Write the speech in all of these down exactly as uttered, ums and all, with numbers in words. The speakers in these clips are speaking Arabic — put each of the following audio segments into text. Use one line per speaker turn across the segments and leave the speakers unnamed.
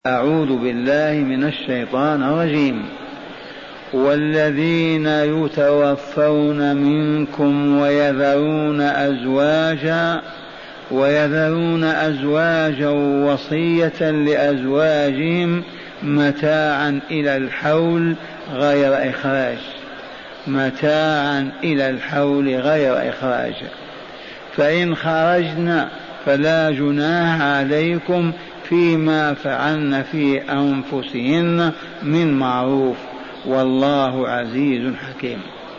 أعوذ بالله من الشيطان الرجيم. والذين يتوفون منكم ويذرون أزواجا ويذرون أزواجا وصية لأزواجهم متاعا إلى الحول غير إخراج متاعا إلى الحول غير إخراج فإن خرجنا فلا جناح عليكم فيما فعلن في أنفسهن من معروف والله عزيز حكيم.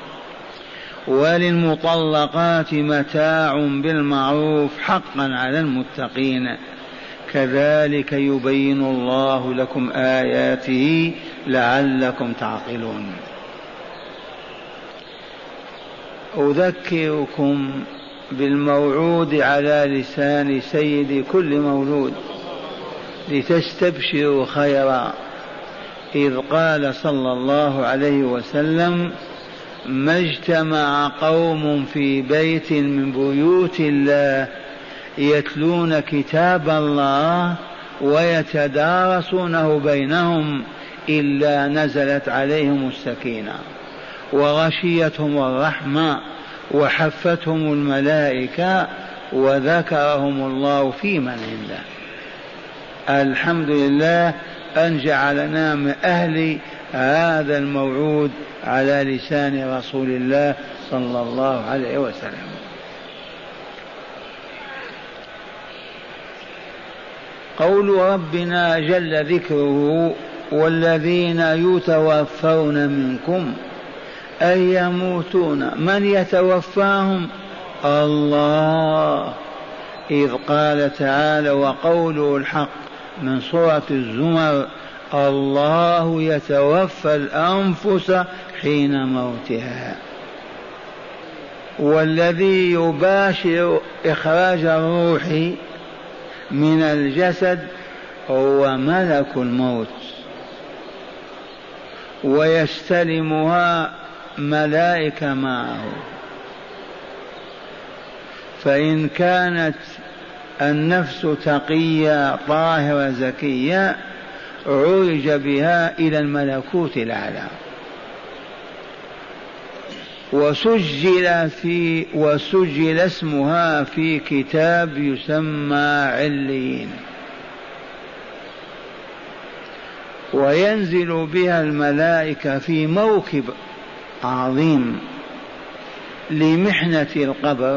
وللمطلقات متاع بالمعروف حقا على المتقين كذلك يبين الله لكم آياته لعلكم تعقلون. أذكركم بالموعود على لسان سيد كل مولود لتستبشروا خيرا، إذ قال صلى الله عليه وسلم: ما اجتمع قوم في بيت من بيوت الله يتلون كتاب الله ويتدارسونه بينهم إلا نزلت عليهم السكينة وغشيتهم الرحمة وحفتهم الملائكة وذكرهم الله في من عنده. الحمد لله أن جعلنا من أهل هذا الموعود على لسان رسول الله صلى الله عليه وسلم. قول ربنا جل ذكره: والذين يتوفون منكم أي يموتون. من يتوفاهم؟ الله، إذ قال تعالى وقوله الحق من سورة الزمر: الله يتوفى الأنفس حين موتها. والذي يباشر إخراج الروح من الجسد هو ملك الموت ويستلمها ملائكة معه. فإن كانت النفس تقية طاهرة زكية عرج بها إلى الملكوت الأعلى وسجل في وسجل اسمها في كتاب يسمى عليين، وينزل بها الملائكة في موكب عظيم لمحنة القبر.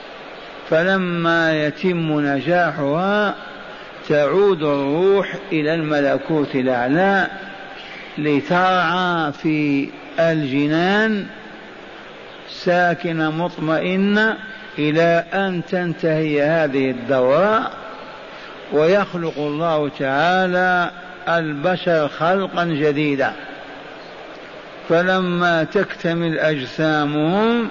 فلما يتم نجاحها تعود الروح إلى الملكوت الأعلى لترعى في الجنان ساكنة مطمئنة إلى أن تنتهي هذه الدورة ويخلق الله تعالى البشر خلقا جديدا. فلما تكتمل أجسامهم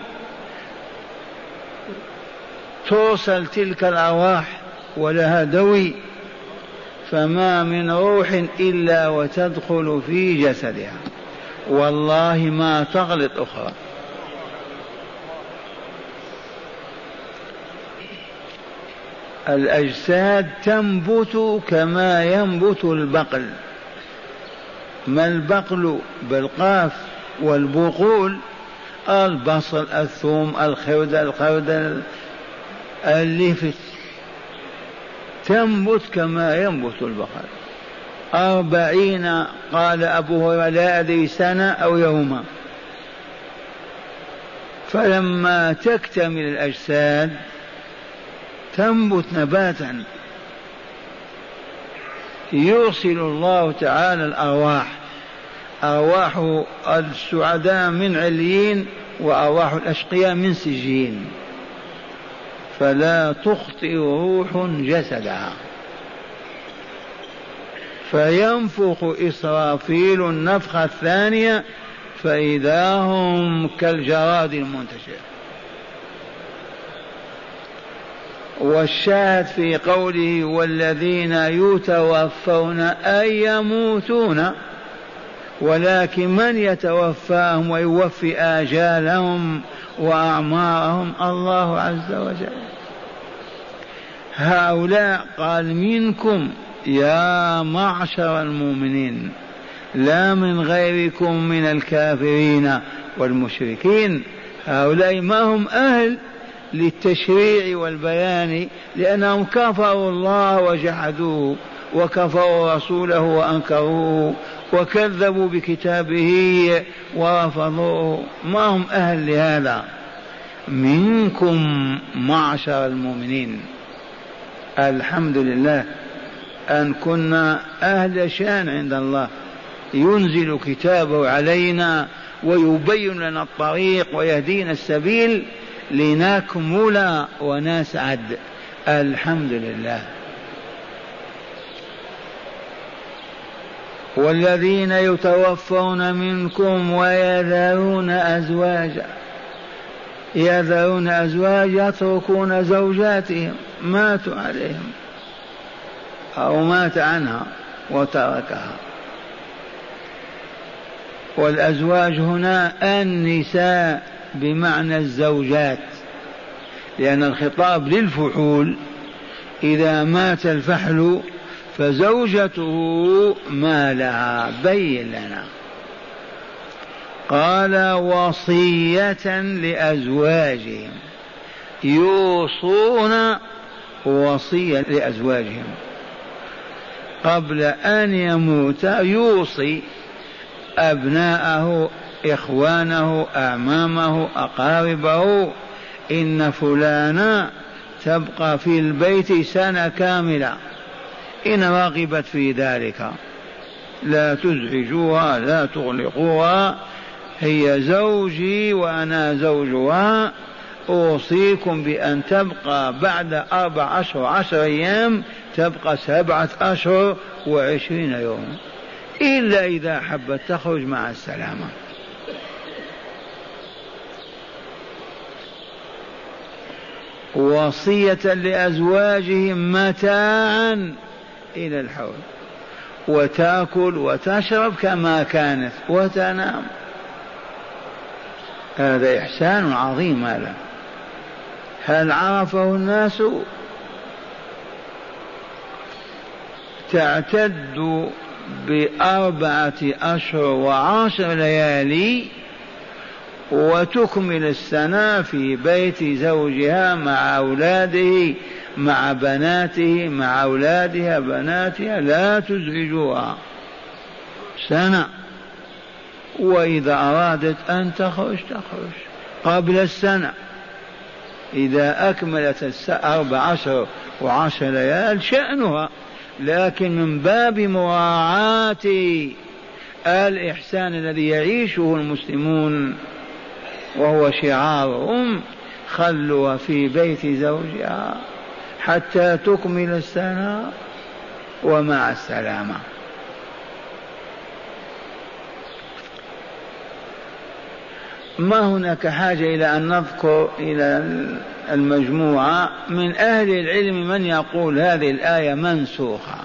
توصل تلك الأرواح ولها دوي، فما من روح إلا وتدخل في جسدها، والله ما تغلط أخرى. الأجساد تنبت كما ينبت البقل. ما البقل بالقاف والبقول؟ البصل، الثوم، الخردل، الخردل، اللفت، تنبت كما ينبت البقل. أربعين قال أبو هريرة لا أدري سنة أو يوما. فلما تكتمل الأجساد تنبت نباتا يرسل الله تعالى الأرواح، أرواح السعداء من عليين وأرواح الأشقياء من سجين، فلا تخطئ روح جسدها. فينفخ إسرافيل النفخة الثانية فإذا هم كالجراد المنتشر. والشاهد في قوله والذين يتوفون أي يموتون، ولكن من يتوفاهم ويوفي آجالهم وأعمارهم؟ الله عز وجل. هؤلاء قال منكم يا معشر المؤمنين، لا من غيركم من الكافرين والمشركين، هؤلاء ما هم أهل للتشريع والبيان، لأنهم كفروا الله وجحدوه وكفروا رسوله وأنكروه وكذبوا بكتابه ورفضوه، ما هم أهل لهذا. منكم معشر المؤمنين، الحمد لله أن كنا أهل شان عند الله، ينزل كتابه علينا ويبين لنا الطريق ويهدينا السبيل لنكمل ونسعد، الحمد لله. والذين يتوفون منكم ويذرون أزواجا، يذرون أزواج يتركون زوجاتهم ماتوا عليهم أو مات عنها وتركها. والأزواج هنا النساء بمعنى الزوجات، لأن الخطاب للفحول، إذا مات الفحل فزوجته ما لها، بين لنا. قال وصية لأزواجهم، يوصون وصية لأزواجهم قبل أن يموت، يوصي أبناءه إخوانه أعمامه أقاربه، إن فلانا تبقى في البيت سنة كاملة، إن رغبت في ذلك لا تزعجوها لا تغلقوها، هي زوجي وأنا زوجها، أوصيكم بأن تبقى بعد أربع أشهر عشر أيام تبقى سبعة أشهر وعشرين يوم، إلا إذا حبت تخرج مع السلامة. وصية لأزواجهم متاعا إلى الحول، وتأكل وتشرب كما كانت وتنام. هذا إحسان عظيم، هذا هل عرفه الناس؟ تعتد بأربعة أشهر وعشر ليالي وتكمل السنة في بيت زوجها مع أولاده مع بناته مع أولادها بناتها، لا تزعجوها سنة. وإذا أرادت أن تخرج تخرج قبل السنة، إذا أكملت أربع عشر وعشر ليال شأنها، لكن من باب مراعاة الإحسان الذي يعيشه المسلمون وهو شعارهم، خلوها في بيت زوجها حتى تكمل السنة ومع السلامة. ما هناك حاجة إلى أن نذكر إلى المجموعة من أهل العلم من يقول هذه الآية منسوخة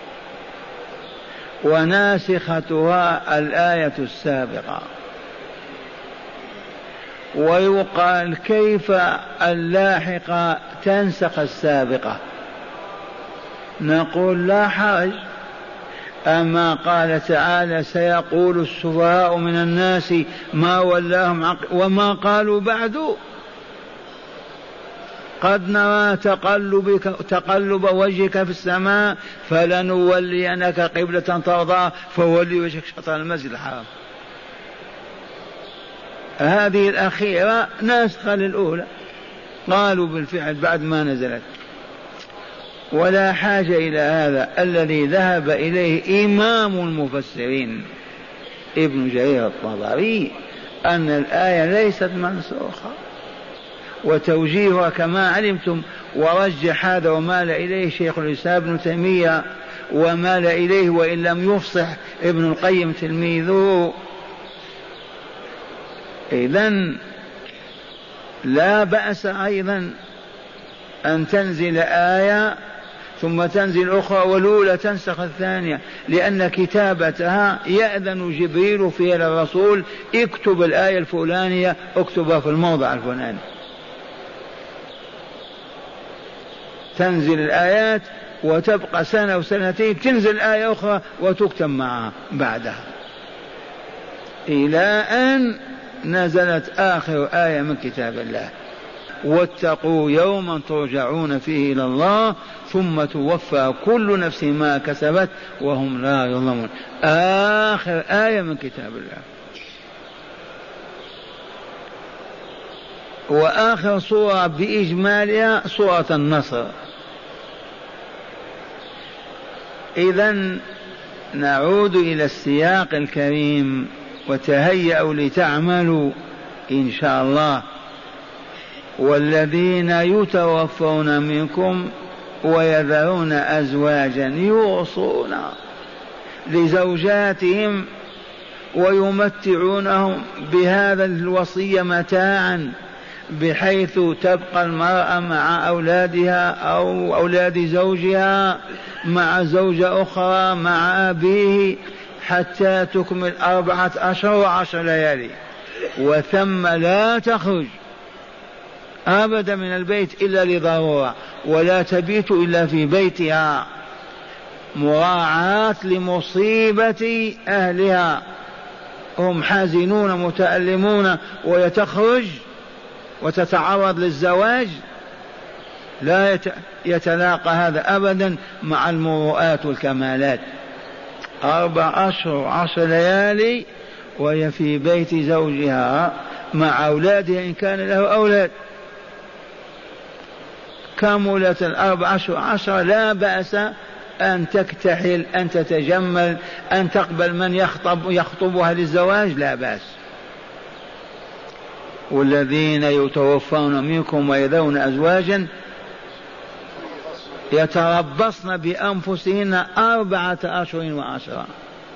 وناسختها الآية السابقة، ويقال كيف اللاحقة تنسخ السابقة؟ نقول لا حرج، أما قال تعالى سيقول السفهاء من الناس ما ولاهم عقل، وما قالوا بعد قد نرى تقلبك تقلب وجهك في السماء فلنولينك قبلة ترضاها فولي وجهك شطر المسجد الحرام. هذه الأخيرة ناسخة للأولى، قالوا بالفعل بعد ما نزلت. ولا حاجة إلى هذا، الذي ذهب إليه إمام المفسرين ابن جرير الطبري أن الآية ليست منسوخة، وتوجيهها كما علمتم، ورجح هذا ومال إليه شيخ الإسلام ابن تيمية، ومال إليه وإن لم يفصح ابن القيم تلميذه. إذن لا بأس أيضا أن تنزل آية ثم تنزل أخرى والأولى تنسخ الثانية، لأن كتابتها يأذن جبريل فيها للرسول اكتب الآية الفلانية اكتبها في الموضع الفلاني. تنزل الآيات وتبقى سنة وسنتين تنزل آية أخرى وتكتب معها بعدها، إلى أن نزلت آخر آية من كتاب الله: واتقوا يوما ترجعون فيه إلى الله ثم توفى كل نفس ما كسبت وهم لا يظلمون. آخر آية من كتاب الله. وآخر صورة بإجمالها صورة النصر. إذن نعود إلى السياق الكريم: وتهيأوا لتعملوا إن شاء الله. والذين يتوفون منكم ويذرون أزواجا يوصون لزوجاتهم ويمتعونهم بهذا الوصية متاعا، بحيث تبقى المرأة مع أولادها أو أولاد زوجها مع زوجة أخرى مع أبيه حتى تكمل أربعة أشهر وعشر ليالي، وثم لا تخرج أبدا من البيت إلا لضرورة، ولا تبيت إلا في بيتها، مراعاة لمصيبة أهلها، هم حزنون متألمون ويتخرج وتتعرض للزواج، لا يتلاقى هذا أبدا مع المروءات والكمالات. أربع أشهر وعشر ليالي وهي في بيت زوجها مع أولادها إن كان له أولاد. كملت الأربع أشهر عشر لا بأس أن تكتحل، أن تتجمل، أن تقبل من يخطب يخطبها للزواج، لا بأس. والذين يتوفون منكم ويذرون أزواجا يتربصن بأنفسهن أربعة أشهر وعشرة.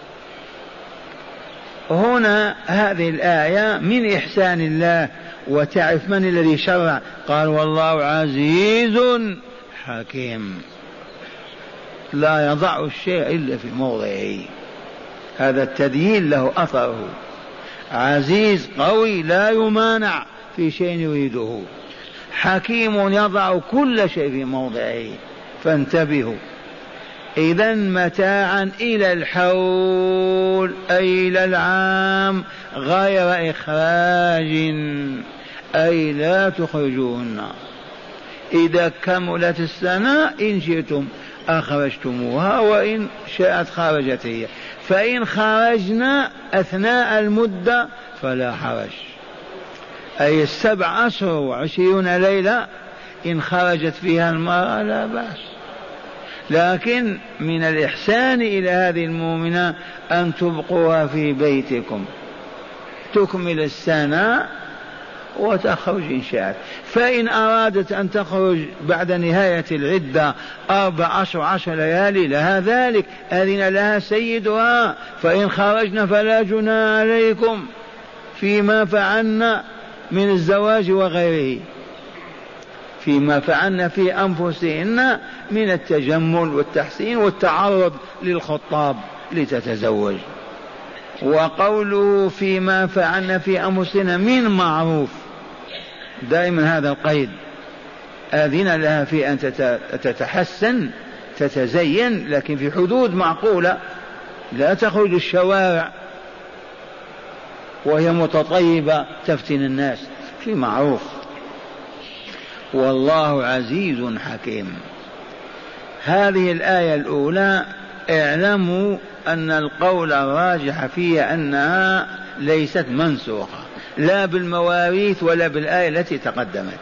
هنا هذه الآية من إحسان الله، وتعرف من الذي شرع. قال: والله عزيز حكيم، لا يضع الشيء إلا في موضعه. هذا التدين له أثره. عزيز قوي لا يمانع في شيء يريده، حكيم يضع كل شيء في موضعه. فانتبهوا. إذن متاعا إلى الحول أي إلى العام غير إخراج، أي لا تخرجوهن. إذا كملت السنة إن شئتم أخرجتموها وإن شاءت خرجت هي، فإن خرجنا أثناء المدة فلا حرج، أي السبع أشهر وعشرون ليلة إن خرجت فيها المرأة لا بأس. لكن من الإحسان إلى هذه المؤمنة أن تبقوها في بيتكم تكمل السنة وتخرج إن شاءت. فإن أرادت أن تخرج بعد نهاية العدة أربع أشهر عشر ليالي لها ذلك، أذن لها سيدها. فإن خرجنا فلا جناح عليكم فيما فعلنا من الزواج وغيره، فيما فعلنا في أنفسهن من التجمل والتحسين والتعرض للخطاب لتتزوج. وقوله فيما فعلنا في أنفسنا من معروف، دائما هذا القيد، أذن لها في أن تتحسن تتزين، لكن في حدود معقولة، لا تخرج الشوارع وهي متطيبة تفتن الناس، في معروف. والله عزيز حكيم. هذه الآية الأولى اعلموا أن القول الراجح فيها أنها ليست منسوخة لا بالمواريث ولا بالآية التي تقدمت،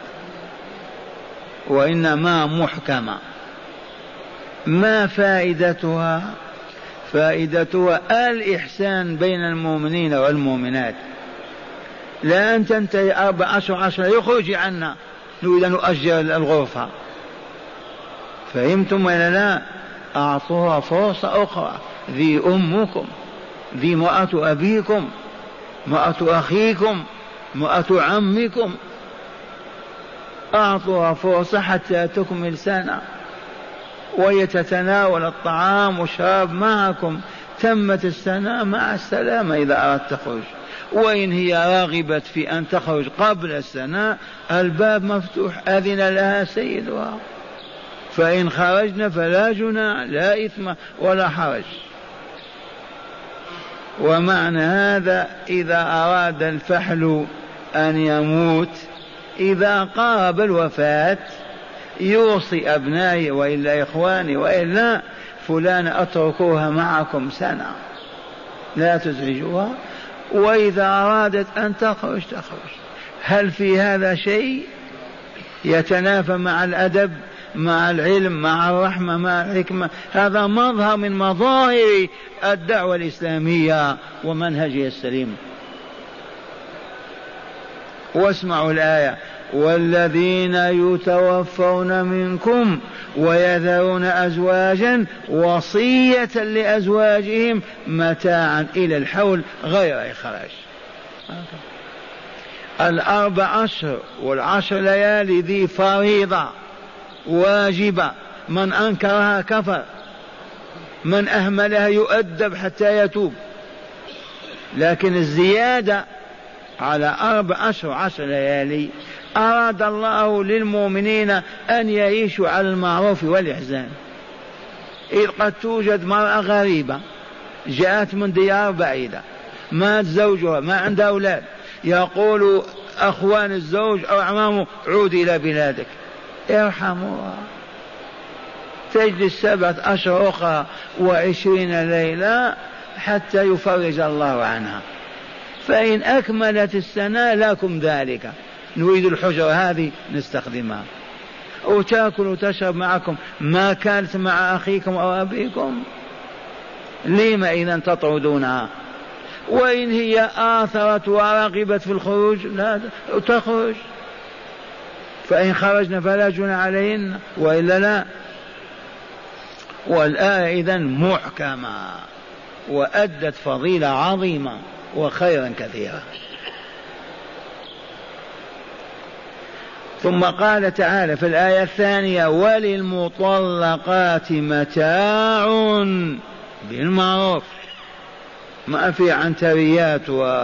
وإنما محكمة. ما فائدتها؟ فائدتها الإحسان بين المؤمنين والمؤمنات. لا أن تنتهي أربع أشهر عشر يخرج عنا نريد أن نؤجر الغرفة. فهمتم ولا لا؟ أعطوها فرصة أخرى. ذي أمكم، ذي امرأة أبيكم، امرأة أخيكم، امرأة عمكم، أعطوها فرصة حتى تكمل سنة ويتتناول الطعام والشراب معكم. تمت السنة مع السلامة إذا أردت تخرج. وإن هي راغبت في أن تخرج قبل السنة الباب مفتوح، أذن لها سيدها. فإن خرجنا فلا جناح، لا إثم ولا حرج. ومعنى هذا إذا أراد الفحل أن يموت، إذا قارب الوفاة يوصي أبنائي وإلا إخواني وإلا فلان أتركوها معكم سنة لا تزعجوها، وإذا أرادت أن تخرج تخرج. هل في هذا شيء يتنافى مع الأدب، مع العلم، مع الرحمة، مع الحكمة؟ هذا مظهر من مظاهر الدعوة الإسلامية ومنهجها السليم. واسمعوا الآية: والذين يتوفون منكم ويذرون أزواجا وصية لأزواجهم متاعا إلى الحول غير إخراج. الأربع أشهر والعشر ليالي ذي فريضة واجبة، من أنكرها كفر، من أهملها يؤدب حتى يتوب. لكن الزيادة على أربع أشهر عشر ليالي أراد الله للمؤمنين أن يعيشوا على المعروف والإحسان. إذ قد توجد مرأة غريبة جاءت من ديار بعيدة، مات زوجها، ما عندها أولاد، يقول أخوان الزوج أو أعمامه: عود إلى بلادك، ارحموها، تجلس سبعة أشهر أخرى وعشرين ليلة حتى يفرج الله عنها. فإن أكملت السنة لكم ذلك، نريد الحجرة هذه نستخدمها، وتأكل وتشرب معكم ما كانت مع أخيكم أو أبيكم. لما إذا تطردونها؟ وإن هي آثرت ورغبت في الخروج لا تخرج، فإن خرجنا فلا جناح عليهن وإلا لا. والآية إذن محكمة وأدت فضيلة عظيمة وخيرا كثيرا. ثم قال تعالى في الآية الثانية: وللمطلقات متاع بالمعروف. ما في عنتريات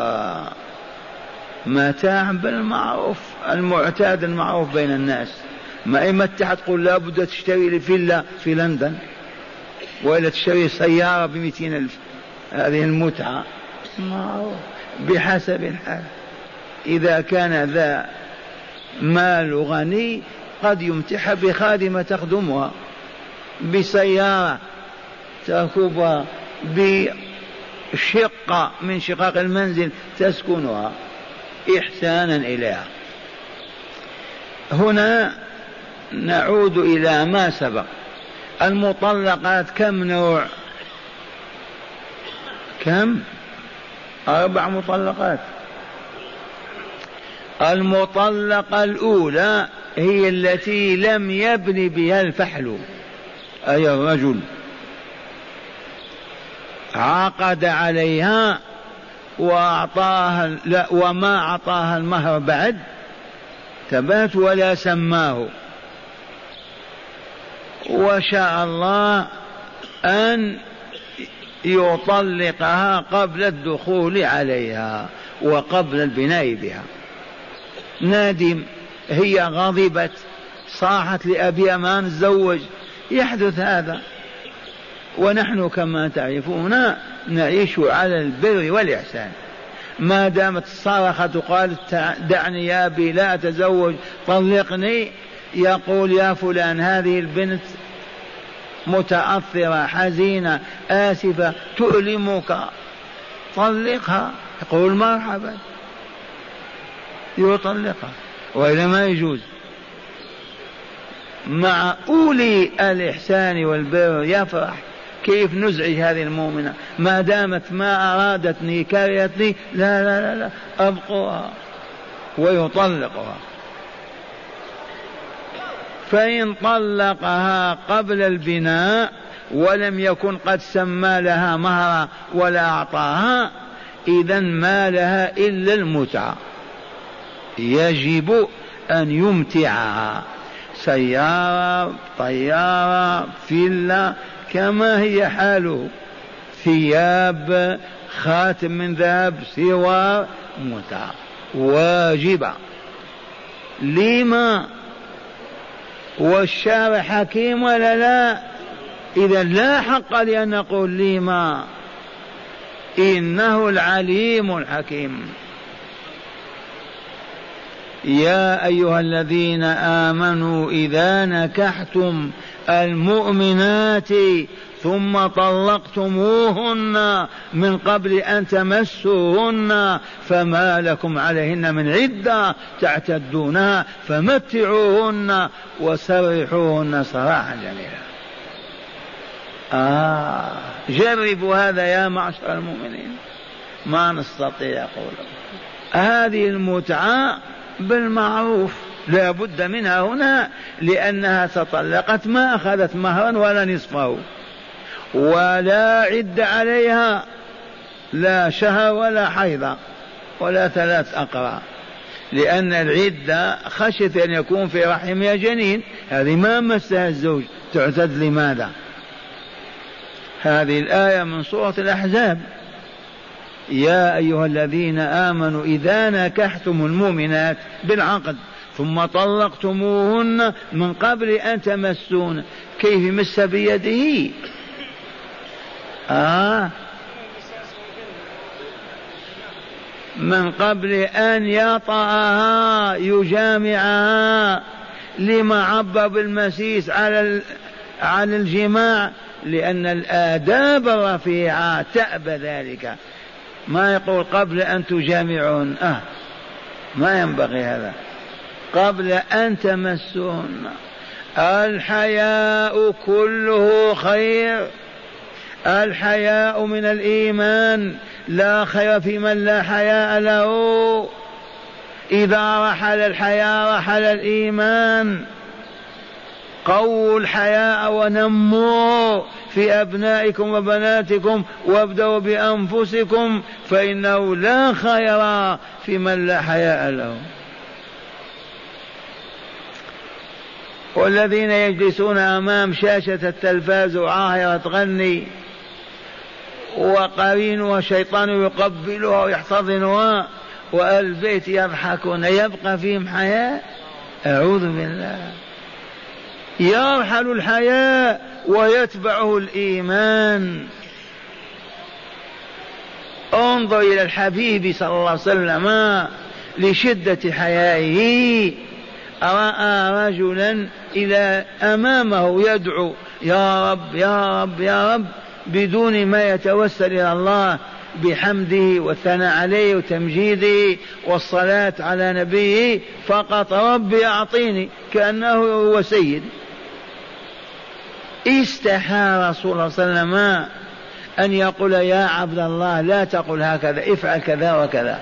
ومتاع بالمعروف، المعتاد المعروف بين الناس. ما إما تقول لا بد تشتري لي فيلا في لندن وإلا تشتري سيارة بمئتين ألف، هذه المتعة معروف بحسب الحال. إذا كان ذا مال غني قد يمتح بخادمة تخدمها، بسيارة تركبها، بشقة من شقق المنزل تسكنها إحسانا إليها. هنا نعود إلى ما سبق. المطلقات كم نوع؟ كم؟ أربع مطلقات. المطلقة الأولى هي التي لم يبن بها الفحل، أي الرجل عقد عليها وأعطاها لا وما أعطاها المهر بعد، تبات ولا سماه، وشاء الله أن يطلقها قبل الدخول عليها وقبل البناء بها. نادم، هي غضبت، صاحت لأبيها ما نتزوج، يحدث هذا. ونحن كما تعرفون نعيش على البر والإحسان. ما دامت صرخت وقالت دعني يا أبي لا أتزوج طلقني، يقول يا فلان هذه البنت متأثرة حزينة آسفة تؤلمك، طلقها. يقول مرحبا، يطلقها وإلا ما يجوز. مع أولي الإحسان والبر يفرح. كيف نزعج هذه المؤمنة ما دامت ما أرادتني كرهتني؟ لا لا لا, لا. أبقوها ويطلقها. فإن طلقها قبل البناء ولم يكن قد سمى لها مهرا ولا أعطاها، إذن ما لها إلا المتعة، يجب أن يمتعها، سيارة، طيارة، فيلا، كما هي حاله، ثياب، خاتم من ذهب، سوار، متعة واجبة. لما؟ والشارع حكيم ولا لا؟ إذا لا حق لأن نقول لما إنه العليم الحكيم. يا أيها الذين آمنوا إذا نكحتم المؤمنات ثم طلقتموهن من قبل أن تمسوهن فما لكم عليهن من عدة تعتدونها فمتعوهن وسرحوهن سراحا جميلا. آه جربوا هذا يا معشر المؤمنين، ما نستطيع قوله. هذه المتعة بالمعروف لا بد منها هنا، لأنها تطلقت ما أخذت مهرا ولا نصفه ولا عد عليها، لا شهر ولا حيضة ولا ثلاث أقراء، لأن العدة خشيت أن يكون في رحمها جنين، هذه ما مسها الزوج تعتد لماذا؟ هذه الآية من سورة الأحزاب. يا أيها الذين آمنوا إذا نكحتم المؤمنات بالعقد ثم طلقتموهن من قبل أن تمسون، كيف مس بيده؟ آه من قبل أن يطأها يجامعها. لما عبر بالمسيس على على الجماع؟ لأن الآداب الرفيعة تأبى ذلك، ما يقول قبل أن تجامعون، آه ما ينبغي هذا، قبل أن تمسون. الحياء كله خير، الحياء من الإيمان، لا خير في من لا حياء له. إذا رحل الحياء رحل الإيمان. قووا الحياء ونموا في أبنائكم وبناتكم وابدأوا بأنفسكم فإنه لا خير في من لا حياء له. والذين يجلسون أمام شاشة التلفاز وعاهرة تغني وقرين وشيطان يقبلها ويحتضنها والبيت يضحكون، يبقى فيهم حياء؟ أعوذ بالله. يرحل الحياء ويتبعه الإيمان. انظر إلى الحبيب صلى الله عليه وسلم لشدة حيائه، رأى رجلا إلى أمامه يدعو يا رب يا رب يا رب بدون ما يتوسل إلى الله بحمده والثناء عليه وتمجيده والصلاة على نبيه، فقط ربي أعطيني، كأنه هو سيد. استحى رسول الله صلى الله عليه وسلم أن يقول يا عبد الله لا تقل هكذا، افعل كذا وكذا.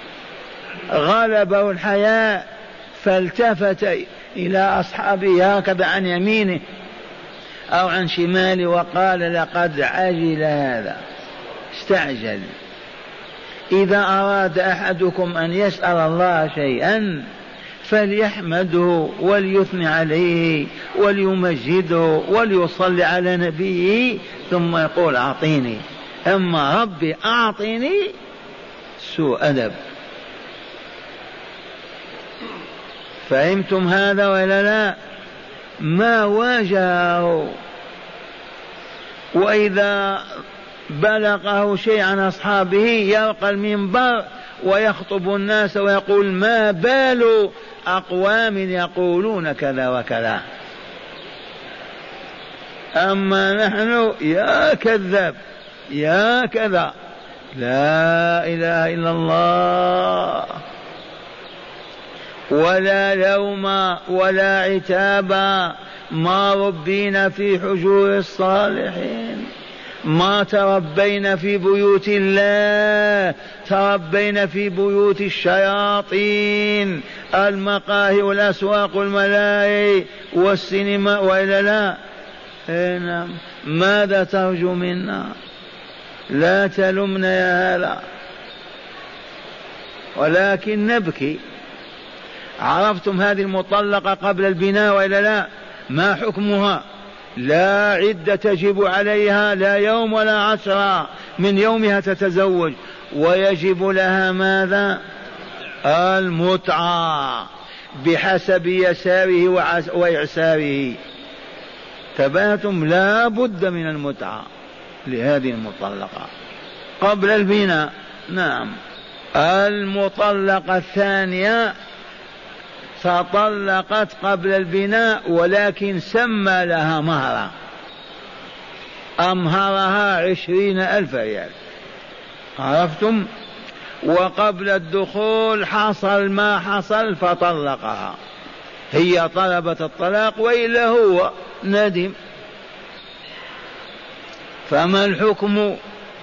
غلبه الحياء فالتفت إلى أصحابه هكذا عن يمينه أو عن شماله وقال لقد عجل هذا، استعجل. إذا أراد أحدكم أن يسأل الله شيئا فليحمده وليثني عليه وليمجده وليصلي على نبيه ثم يقول أعطيني. أما ربي أعطيني سوء أدب. فهمتم هذا ولا لا؟ ما واجهه. وإذا بلغه شيء عن أصحابه يرقى المنبر ويخطب الناس ويقول ما بال أقوام يقولون كذا وكذا. أما نحن يا كذاب يا كذا، لا إله إلا الله. ولا لوم ولا عتاب، ما ربينا في حجور الصالحين، ما تربينا في بيوت الله، تربينا في بيوت الشياطين، المقاهي والأسواق والملاهي والسينما وإلا لا. هنا ماذا ترجو منا؟ لا تلمنا يا هذا، ولكن نبكي. عرفتم هذه المطلقة قبل البناء وإلا لا؟ ما حكمها؟ لا عدة تجب عليها، لا يوم ولا عشرة من يومها تتزوج، ويجب لها ماذا؟ المتعة. بحسب يساره وإعساره. تباتم لا بد من المتعة لهذه المطلقة قبل البناء. نعم. المطلقة الثانية تطلقت قبل البناء ولكن سمى لها مهرا، أمهرها عشرين ألف ريال، عرفتم؟ وقبل الدخول حصل ما حصل فطلقها، هي طلبت الطلاق وإلا هو ندم. فما الحكم؟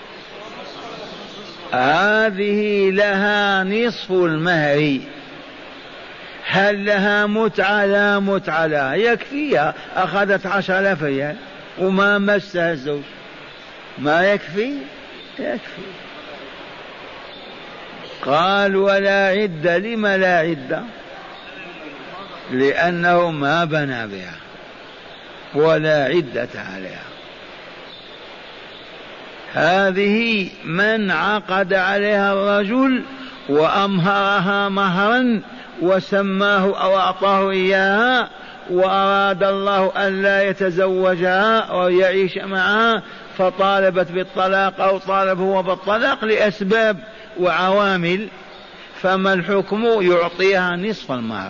هذه لها نصف المهر. هل لها متعة؟ لا متعة لها، يكفيها، أخذت عشر آلاف ريال وما مسها الزوج، ما يكفي؟ يكفي. قال ولا عدة. لما لا عدة؟ لأنه ما بنى بها ولا عدة عليها. هذه من عقد عليها الرجل وأمهرها مهرا وسماه أو أعطاه إياها، وأراد الله أن لا يتزوجها أو يعيش معها فطالبت بالطلاق أو طالب هو بالطلاق لأسباب وعوامل، فما الحكم؟ يعطيها نصف المهر،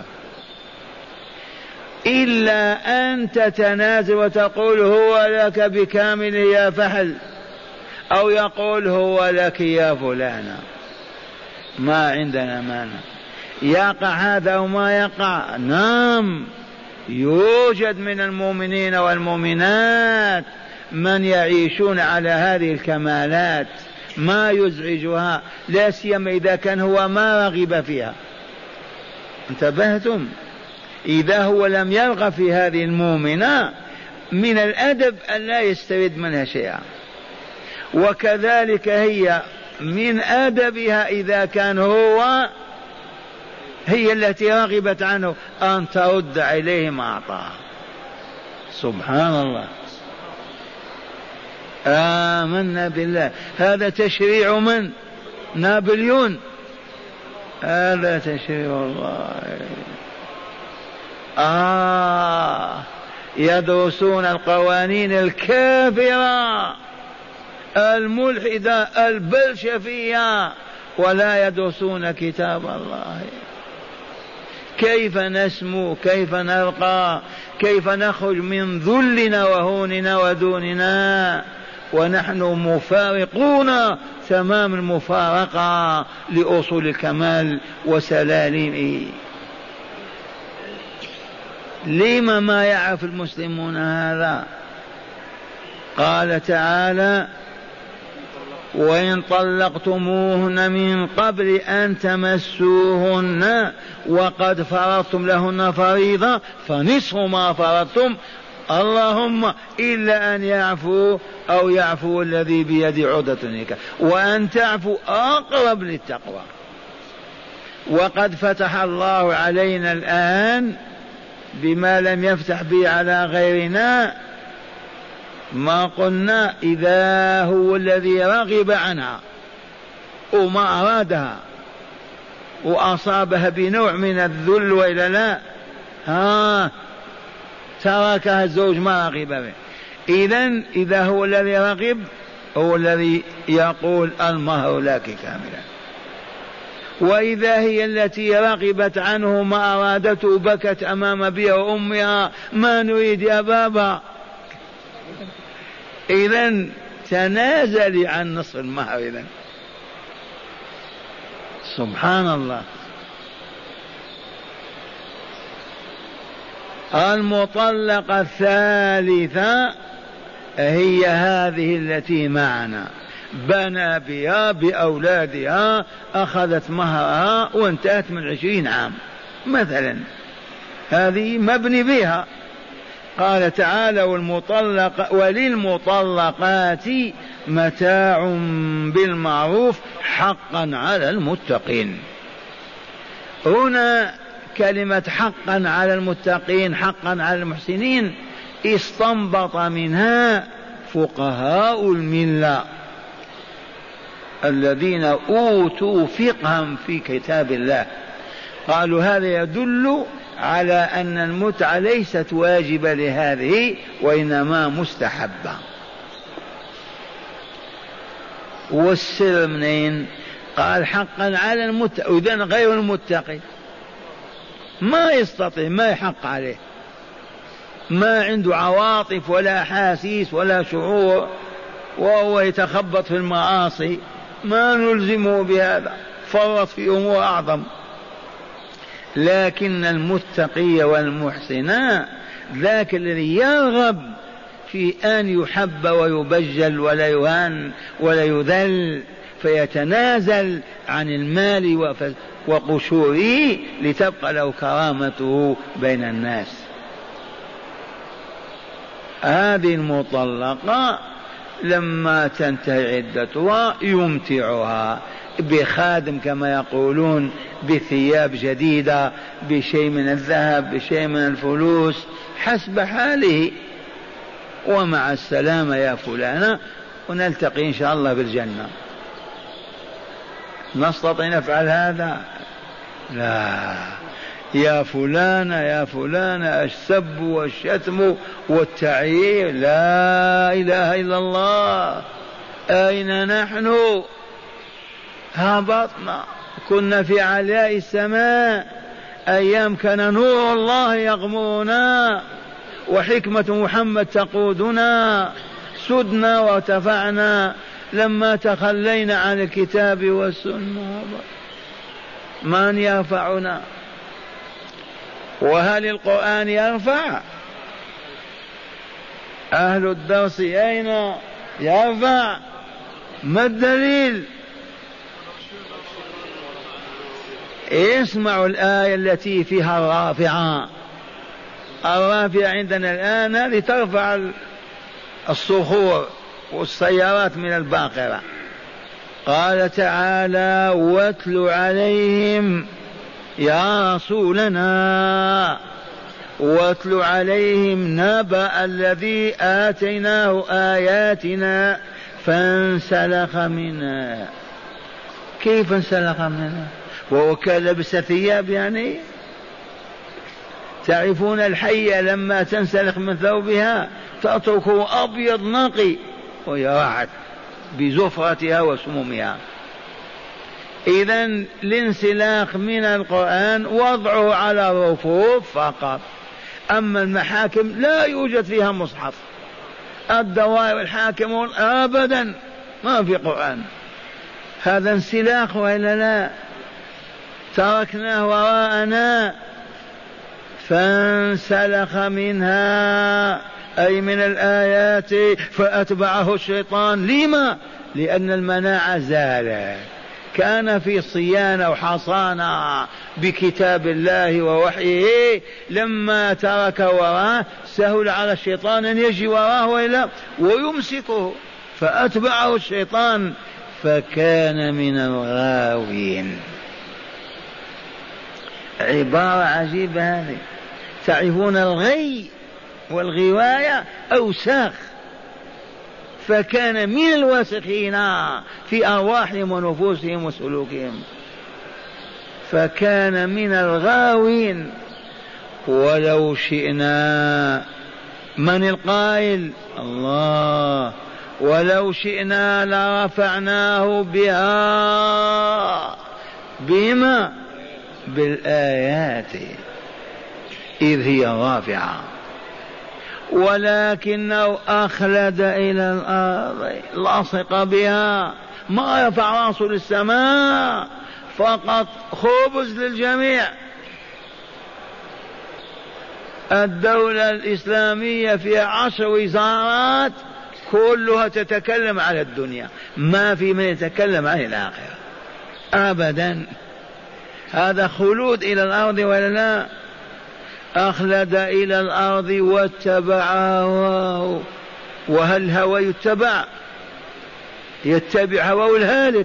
إلا أن تتنازل وتقول هو لك بكامل يا فحل، أو يقول هو لك يا فلانة، ما عندنا مانع. يقع هذا أو ما يقع؟ نعم، يوجد من المؤمنين والمؤمنات من يعيشون على هذه الكمالات ما يزعجها، لا سيما إذا كان هو ما رغب فيها. انتبهتم؟ إذا هو لم يرغب في هذه المؤمنة من الأدب أن لا يسترد منها شيئا، وكذلك هي من أدبها إذا كان هو هي التي رغبت عنه أن ترد إليه ما أعطاها. سبحان الله. آمنا بالله. هذا تشريع من؟ نابليون. هذا تشريع الله. آه يدرسون القوانين الكافرة الملحدة البلشفية ولا يدرسون كتاب الله. كيف نسمو؟ كيف نرقى؟ كيف نخرج من ذلنا وهوننا ودوننا ونحن مفارقون تمام المفارقة لأصول الكمال وسلالمه؟ لما ما يعرف المسلمون هذا؟ قال تعالى وإن طلقتموهن من قبل أن تمسوهن وقد فرضتم لهن فريضة فنصف ما فرضتم، اللهم إلا أن يعفو أو يعفو الذي بيده عقدة النكاح، وأن تعفو أقرب للتقوى. وقد فتح الله علينا الآن بما لم يفتح به على غيرنا. ما قلنا إذا هو الذي رغب عنها وما أرادها وأصابها بنوع من الذل وإلا لا، ها تركها الزوج ما رغب به. إذن إذا هو الذي رغب هو الذي يقول المهر لك كاملا. وإذا هي التي رغبت عنه ما أرادته بكت أمام أبيها وأمها ما نريد يا بابا، إذن تنازلي عن نصف المهر. إذن سبحان الله. المطلقة الثالثة هي هذه التي معنا، بنى بها بأولادها، أخذت مهرها وانتهت من عشرين عام مثلا، هذه مبني بها. قال تعالى والمطلق وللمطلقات متاع بالمعروف حقا على المتقين. هنا كلمة حقا على المتقين حقا على المحسنين استنبط منها فقهاء الملة الذين أوتوا فقها في كتاب الله، قالوا هذا يدل على أن المتعة ليست واجبة لهذه وإنما مستحبة. والسر منين؟ قال حقا على المتقي، إذن غير المتقي ما يستطيع، ما يحق عليه، ما عنده عواطف ولا حاسيس ولا شعور، وهو يتخبط في المعاصي، ما نلزمه بهذا، فرط في أمور أعظم. لكن المتقي والمحسن ذاك الذي يرغب في أن يحب ويبجل ولا يهان ولا يذل، فيتنازل عن المال وقشوره لتبقى له كرامته بين الناس. هذه المطلقة لما تنتهي عدتها يمتعها بخادم كما يقولون، بثياب جديدة، بشيء من الذهب، بشيء من الفلوس، حسب حاله. ومع السلامة يا فلانة، ونلتقي إن شاء الله بالجنة. نستطيع نفعل هذا؟ لا. يا فلانة يا فلانة، السب والشتم والتعيير، لا إله إلا الله. أين نحن؟ هبطنا، كنا في علاء السماء أيام كان نور الله يغمرنا وحكمة محمد تقودنا، سدنا وارتفعنا. لما تخلينا عن الكتاب والسنة من يرفعنا؟ وهل القرآن يرفع؟ أهل الدرس أين يرفع؟ ما الدليل؟ اسمعوا الآية التي فيها الرافعة. الرافعة عندنا الآن لترفع الصخور والسيارات من الباقرة. قال تعالى: واتل عليهم يا رسولنا، واتل عليهم نبأ الذي آتيناه آياتنا فانسلخ منها. كيف انسلخ منها وهو كان لبس ثياب؟ يعني تعرفون الحية لما تنسلخ من ثوبها تتركه أبيض نقي ويرعد بزفرتها وسمومها. إذن الانسلاخ من القرآن وضعه على الرفوف فقط، أما المحاكم لا يوجد فيها مصحف. الدوائر الحاكمون أبدا ما في قرآن. هذا انسلاخ وإلا لا؟ تركناه وراءنا. فانسلخ منها أي من الآيات فأتبعه الشيطان. لما؟ لأن المناعة زالت، كان في صيانة وحصانة بكتاب الله ووحيه، لما ترك وراه سهل على الشيطان أن يجي وراه وإلا ويمسكه، فأتبعه الشيطان فكان من الغاوين. عبارة عجيبة هذه. تعرفون الغي والغواية أوساخ، فكان من الواسخين في أرواحهم ونفوسهم وسلوكهم، فكان من الغاوين. ولو شئنا، من القائل؟ الله. ولو شئنا لرفعناه بها. بما؟ بالآيات إذ هي رافعة، ولكنه أخلد إلى الأرض لاصق بها، ما رفع راسه للسماء، فقط خبز للجميع. الدولة الإسلامية فيها عشر وزارات كلها تتكلم على الدنيا، ما في من يتكلم عن الآخرة أبدا. هذا خلود إلى الأرض ولا لا؟ أخلد إلى الأرض واتبع هواه. وهل الهوى يتبع؟ يتبع هواه الهالك.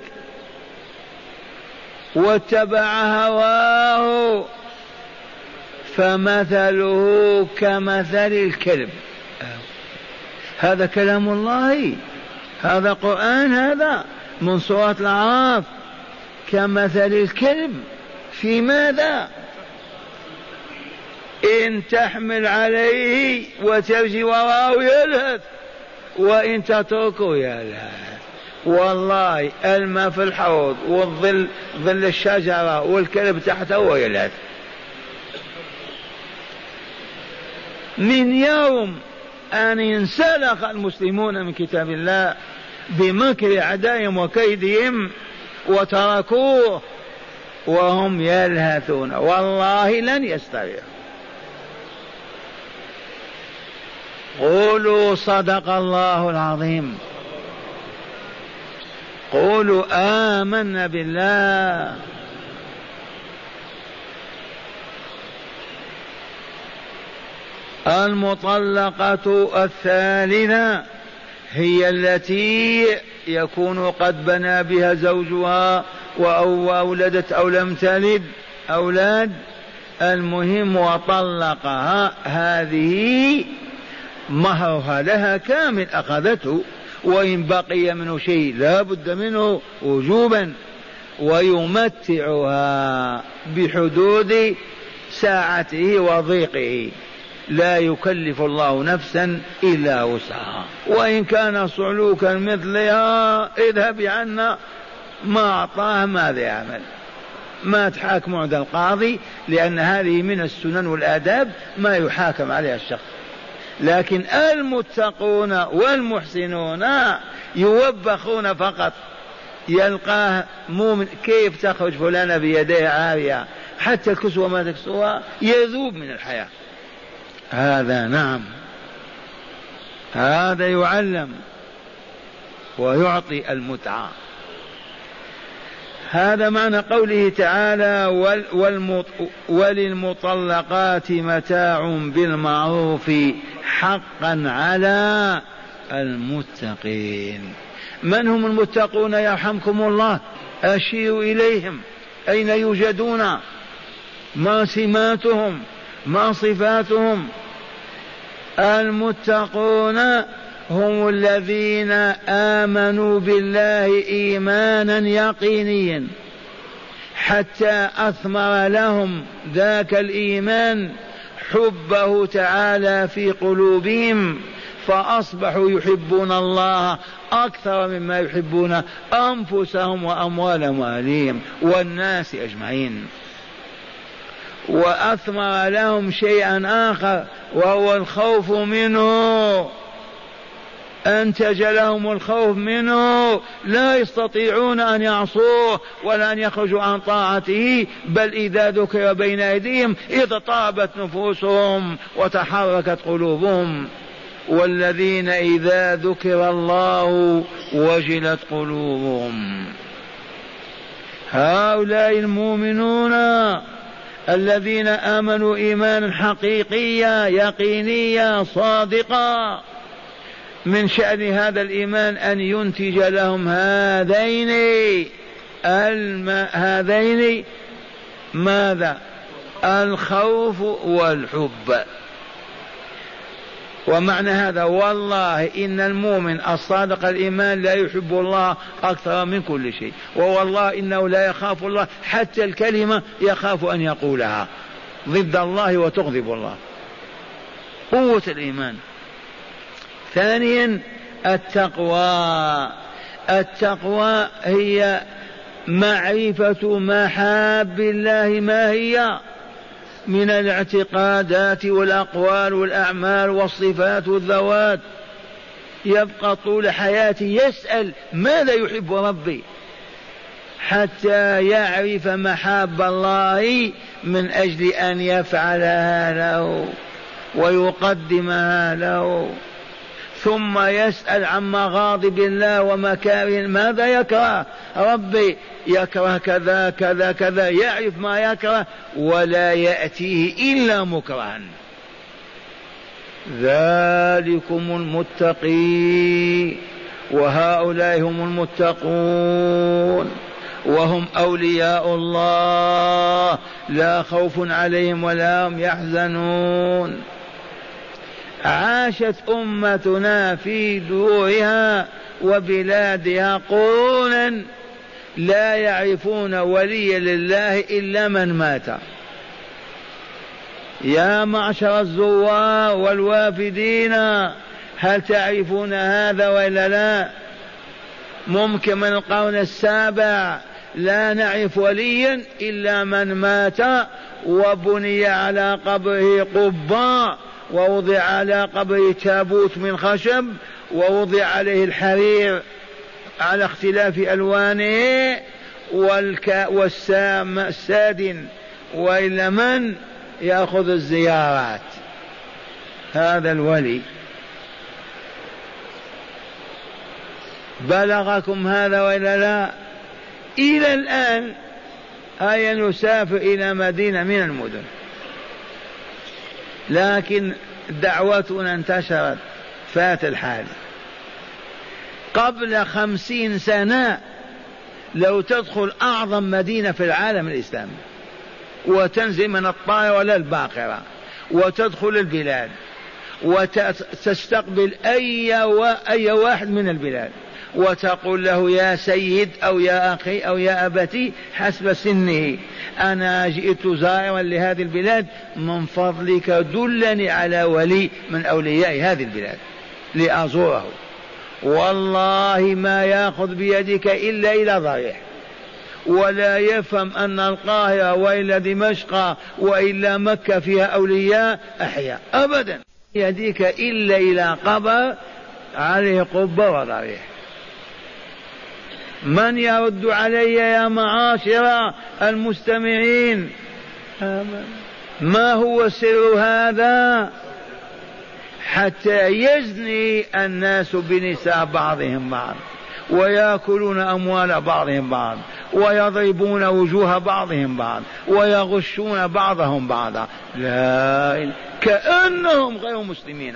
واتبع هواه فمثله كمثل الكلب. هذا كلام الله، هذا قرآن، هذا من سورة الأعراف. كمثل الكلب في ماذا؟ إن تحمل عليه وتمشي وراءه يلهث، وإن تتركه يلهث. والله الماء في الحوض والظل ظل الشجرة والكلب تحته ويلهث. من يوم أن انسلخ المسلمون من كتاب الله بمكر أعدائهم وكيدهم وتركوه وهم يلهثون، والله لن يستريحوا. قولوا صدق الله العظيم. قولوا آمنا بالله. المطلقة الثالثة هي التي يكون قد بنى بها زوجها أو أولدت أو لم تلد أولاد، المهم وطلقها، هذه مهرها لها كامل أخذته، وإن بقي منه شيء لا بد منه وجوبا، ويمتعها بحدود ساعته وضيقه، لا يكلف الله نفسا إلا وسعها. وإن كان صعلوكا مثلها اذهب عنا، ما أعطاه ماذا يعمل؟ ما تحاكم عند القاضي، لأن هذه من السنن والآداب ما يحاكم عليها الشخص. لكن المتقون والمحسنون يوبخون فقط. يلقاه مؤمن كيف تخرج فلانة بيديه عارية، حتى الكسوة ما تكسوها، يذوب من الحياة. هذا نعم، هذا يعلم ويعطي المتعة. هذا معنى قوله تعالى وللمطلقات متاع بالمعروف حقا على المتقين. من هم المتقون يرحمكم الله؟ أشيروا إليهم، أين يوجدون؟ ما سماتهم؟ ما صفاتهم؟ المتقون هم الذين آمنوا بالله إيمانا يقينيا حتى أثمر لهم ذاك الإيمان حبه تعالى في قلوبهم، فأصبحوا يحبون الله أكثر مما يحبون أنفسهم وأموالهم وأهليهم والناس أجمعين. وأثمر لهم شيئا آخر وهو الخوف منه، أنتج لهم الخوف منه، لا يستطيعون أن يعصوه ولا أن يخرجوا عن طاعته، بل إذا ذكر بين أيديهم اضطربت نفوسهم وتحركت قلوبهم. والذين إذا ذكر الله وجلت قلوبهم. هؤلاء المؤمنون الذين آمنوا إيمانا حقيقيا يقينيا صادقا، من شأن هذا الإيمان أن ينتج لهم هذين الم... هذين ماذا؟ الخوف والحب. ومعنى هذا والله إن المؤمن الصادق الإيمان لا يحب الله أكثر من كل شيء، ووالله إنه لا يخاف الله حتى الكلمة يخاف أن يقولها ضد الله وتغضب الله. قوة الإيمان. ثانيا التقوى. التقوى هي معرفة محاب الله ما هي من الاعتقادات والأقوال والأعمال والصفات والذوات. يبقى طول حياته يسأل ماذا يحب ربي، حتى يعرف محاب الله من أجل أن يفعلها له ويقدمها له. ثم يسأل عن مغاضب الله ومكاره، ماذا يكره ربي؟ يكره كذا كذا كذا، يعرف ما يكره ولا يأتيه إلا مكرها. ذلكم المتقي، وهؤلاء هم المتقون وهم أولياء الله، لا خوف عليهم ولا هم يحزنون. عاشت أمتنا في دورها وبلادها قرونا لا يعرفون وليا لله إلا من مات. يا معشر الزوار والوافدين هل تعرفون هذا وإلا لا؟ ممكن من القرن السابع لا نعرف وليا إلا من مات وبني على قبره قبة ووضع على قبره تابوت من خشب ووضع عليه الحرير على اختلاف ألوانه والك والسام السادن، وإلا من يأخذ الزيارات. هذا الولي. بلغكم هذا وإلا لا؟ إلى الآن هيا نسافر إلى مدينة من المدن، لكن دعوتنا انتشرت فات الحال. قبل خمسين سنة لو تدخل أعظم مدينة في العالم الإسلامي وتنزل من الطائرة ولا الباقرة وتدخل البلاد وتستقبل أي, أي واحد من البلاد وتقول له يا سيد أو يا أخي أو يا أبتي حسب سنه، أنا جئت زائرا لهذه البلاد، من فضلك دلني على ولي من أولياء هذه البلاد لأزوره. والله ما يأخذ بيدك إلا إلى ضريح، ولا يفهم أن القاهرة وإلا دمشق وإلا مكة فيها أولياء أحياء أبدا، يديك إلا إلى قبر عليه قبة وضريح. من يرد علي يا معاشر المستمعين؟ ما هو سر هذا؟ حتى يزني الناس بنساء بعضهم بعض ويأكلون أموال بعضهم بعض ويضربون وجوه بعضهم بعض ويغشون بعضهم بعضا، لا كأنهم غير مسلمين،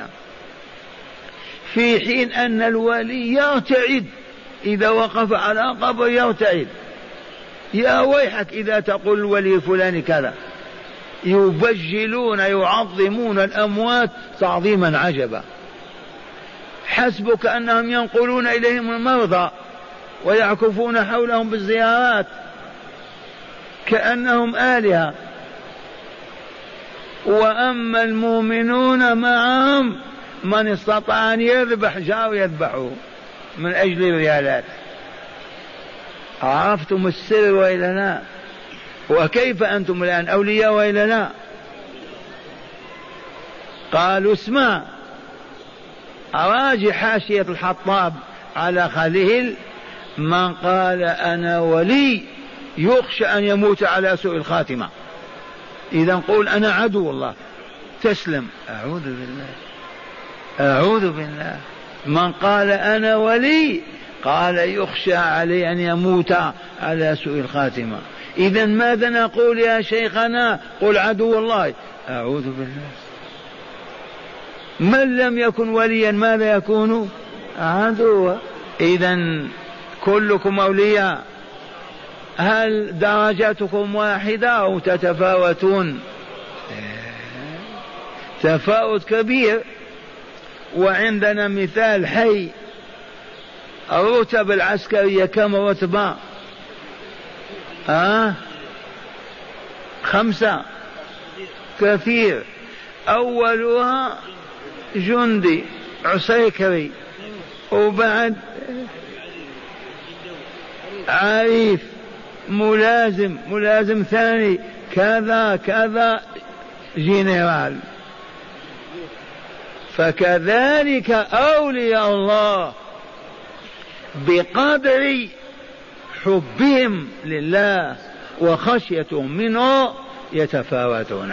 في حين أن الولي يرتعد إذا وقف على قبر، يرتعد. يا ويحك إذا تقول الولي فلان كذا. يبجلون يعظمون الأموات تعظيما عجبا، حسبك أنهم ينقلون إليهم المرضى ويعكفون حولهم بالزيارات كأنهم آلهة. وأما المؤمنون معهم من استطاع أن يذبح جاء يذبحه من أجل الريالات. عرفتم السر وإلا لا؟ وكيف أنتم الآن أولياء وإلا لا؟ قالوا اسمع، أراجع حاشية الحطاب على خليل: من قال أنا ولي يخشى أن يموت على سوء الخاتمة. إذا قول أنا عدو الله تسلم. أعوذ بالله أعوذ بالله. من قال أنا ولي قال يخشى عليه أن يموت على سوء الخاتمة. إذا ماذا نقول يا شيخنا؟ قل عدو الله. أعوذ بالله. من لم يكن وليا ماذا يكون؟ عدوا. إذا كلكم أولياء. هل درجاتكم واحدة أو تتفاوتون؟ تفاوت كبير. وعندنا مثال حي: الرتب العسكرية كم رتبة؟ آه؟ خمسة. كثير. أولها جندي عسيكري، وبعد عريف، ملازم، ملازم ثاني، كذا كذا، جنرال. فكذلك أولياء الله بقدر حبهم لله وخشيتهم منه يتفاوتون.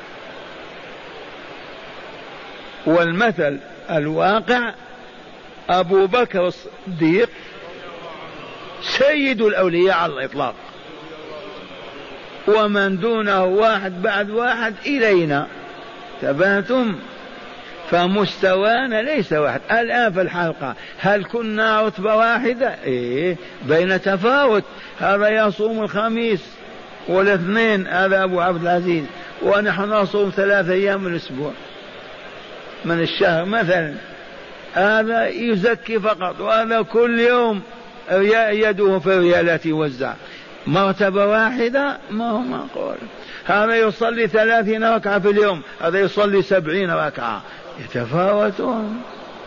والمثل الواقع: أبو بكر الصديق سيد الأولياء على الإطلاق، ومن دونه واحد بعد واحد إلينا. تبهتم؟ فمستوانا ليس واحد. الآن في الحلقة هل كنا رتبة واحدة؟ إيه، بين تفاوت. هذا يصوم الخميس والاثنين، هذا أبو عبد العزيز، ونحن نصوم ثلاثة أيام من الأسبوع من الشهر مثلا. هذا يزكي فقط، وهذا كل يوم يده في الريالات يوزع، مرتبة واحدة ما هو معقول. هذا يصلي ثلاثين ركعة في اليوم، هذا يصلي سبعين ركعة، يتفاوتون.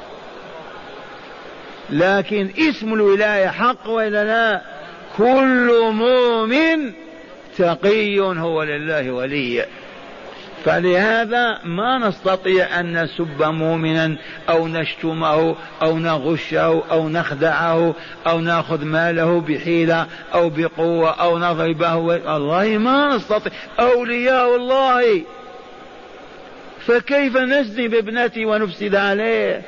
لكن اسم الولاية حق وإلا لا؟ كل مؤمن تقي هو لله ولي. فلهذا ما نستطيع أن نسب مؤمنا أو نشتمه أو نغشه أو نخدعه أو نأخذ ماله بحيلة أو بقوة أو نضربه، والله ما نستطيع، أولياء الله. فكيف نزني بابنتي ونفسد عليه؟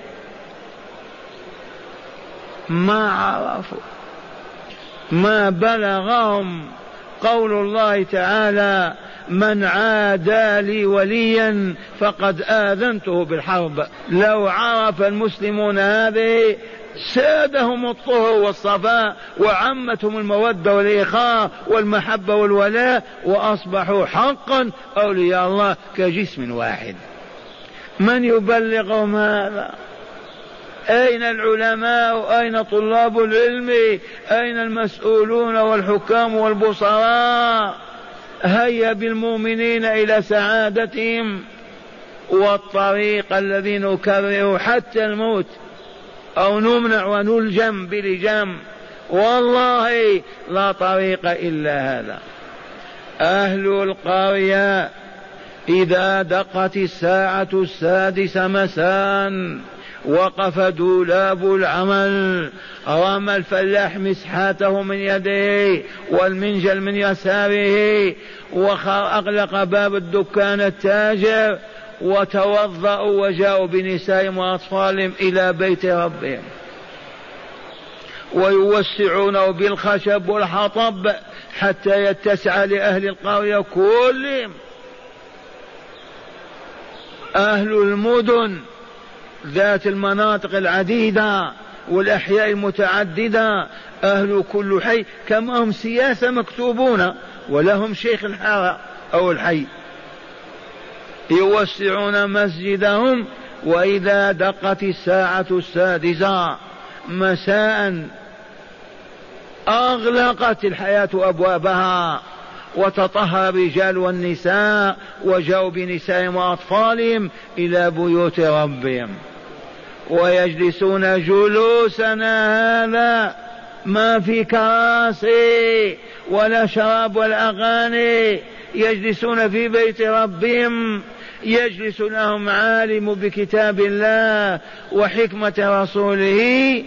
ما عرفوا، ما بلغهم قول الله تعالى: من عادى لي وليا فقد آذنته بالحرب. لو عرف المسلمون هذه سادهم الطهر والصفاء وعمتهم المودة والإخاء والمحبة والولاء، وأصبحوا حقا أولياء الله كجسم واحد. من يبلغهم هذا؟ أين العلماء؟ أين طلاب العلم؟ أين المسؤولون والحكام والبصراء؟ هيا بالمؤمنين إلى سعادتهم. والطريق الذي نكرره حتى الموت أو نمنع ونلجم بلجام، والله لا طريق إلا هذا. أهل القرية إذا دقت الساعة السادسة مساء وقف دولاب العمل، رمى الفلاح مسحاته من يده والمنجل من يساره، وأغلق باب الدكان التاجر، وتوضأوا وجاءوا بنسائهم وأطفالهم إلى بيت ربهم، ويوسعونه بالخشب والحطب حتى يتسع لأهل القرية كلهم. أهل المدن ذات المناطق العديدة والأحياء المتعددة، أهل كل حي كما هم سياسة مكتوبون ولهم شيخ الحارة أو الحي، يوسعون مسجدهم. وإذا دقت الساعة السادسة مساء أغلقت الحياة أبوابها، وتطهر الرجال والنساء وجاءوا بنسائهم وأطفالهم إلى بيوت ربهم، ويجلسون جلوسنا هذا ما في كراسي ولا شراب ولا أغاني، يجلسون في بيت ربهم، يجلس لهم عالم بكتاب الله وحكمة رسوله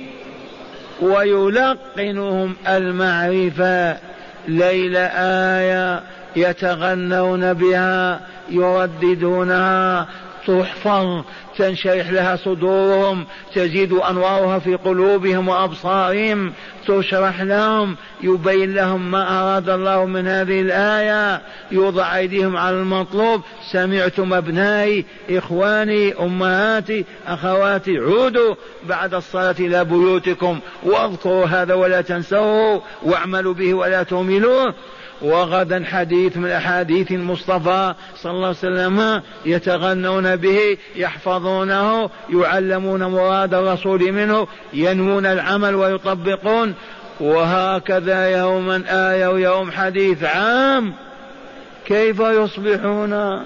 ويلقنهم المعرفة. ليل آية يتغنون بها يرددونها، تحفظ، تنشرح لها صدورهم، تزيد أنوارها في قلوبهم وأبصارهم، تشرح لهم، يبين لهم ما أراد الله من هذه الآية، يوضع أيديهم على المطلوب. سمعتم أبنائي، إخواني، أمهاتي، أخواتي، عودوا بعد الصلاة إلى بيوتكم واذكروا هذا ولا تنسوه، واعملوا به ولا تهملوه. وغدا حديث من أحاديث المصطفى صلى الله عليه وسلم يتغنون به، يحفظونه، يعلمون مراد الرسول منه، ينمون العمل ويطبقون. وهكذا يوما آية ويوم حديث عام. كيف يصبحون؟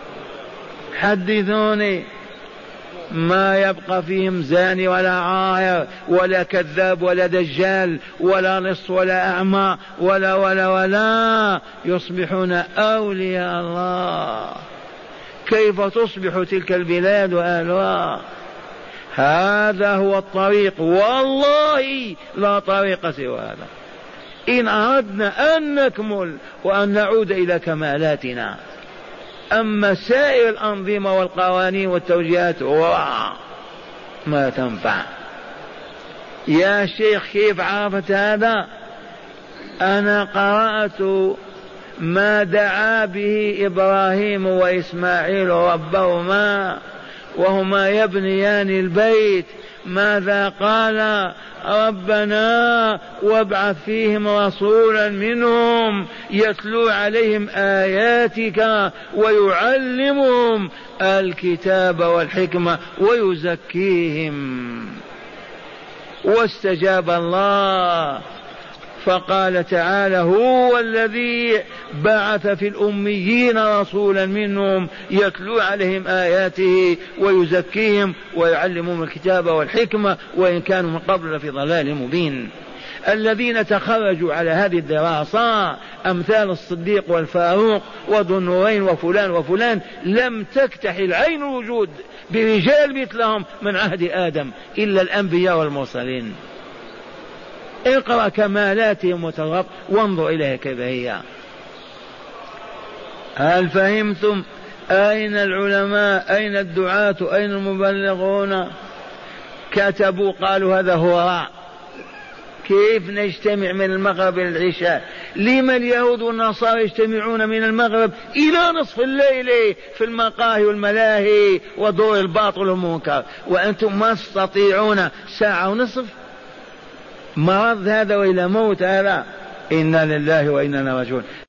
حدثوني. ما يبقى فيهم زاني ولا عاهر ولا كذاب ولا دجال ولا لص ولا أعمى ولا ولا ولا يصبحون أولياء الله. كيف تصبح تلك البلاد وأهلها؟ هذا هو الطريق، والله لا طريق سوى هذا إن أردنا أن نكمل وأن نعود إلى كمالاتنا. أما سائر الأنظمة والقوانين والتوجيهات ما تنفع. يا شيخ كيف عرفت هذا؟ أنا قرأت ما دعا به إبراهيم وإسماعيل ربهما وهما يبنيان البيت. ماذا قال؟ ربنا وابعث فيهم رسولا منهم يتلو عليهم آياتك ويعلمهم الكتاب والحكمة ويزكيهم. واستجاب الله، فقال تعالى هو الذي بعث في الأميين رسولا منهم يتلو عليهم آياته ويزكيهم ويعلمهم الكتاب والحكمة وإن كانوا من قبل لفي ضلال مبين. الذين تخرجوا على هذه الدراسة أمثال الصديق والفاروق وذو النورين وفلان وفلان لم تكتحل عين الوجود برجال مثلهم من عهد آدم إلا الأنبياء والمرسلين. اقرأ كمالاتهم وترغب وانظر إليها كيف هي. هل فهمتم؟ أين العلماء؟ أين الدعاة؟ أين المبلغون؟ كتبوا قالوا هذا هو راء. كيف نجتمع من المغرب إلى العشاء؟ لما اليهود والنصارى يجتمعون من المغرب إلى نصف الليل في المقاهي والملاهي ودور الباطل والمنكر، وأنتم ما تستطيعون ساعة ونصف؟ مرض هذا وإلى موت هذا. إنا لله وإنا إليه راجعون.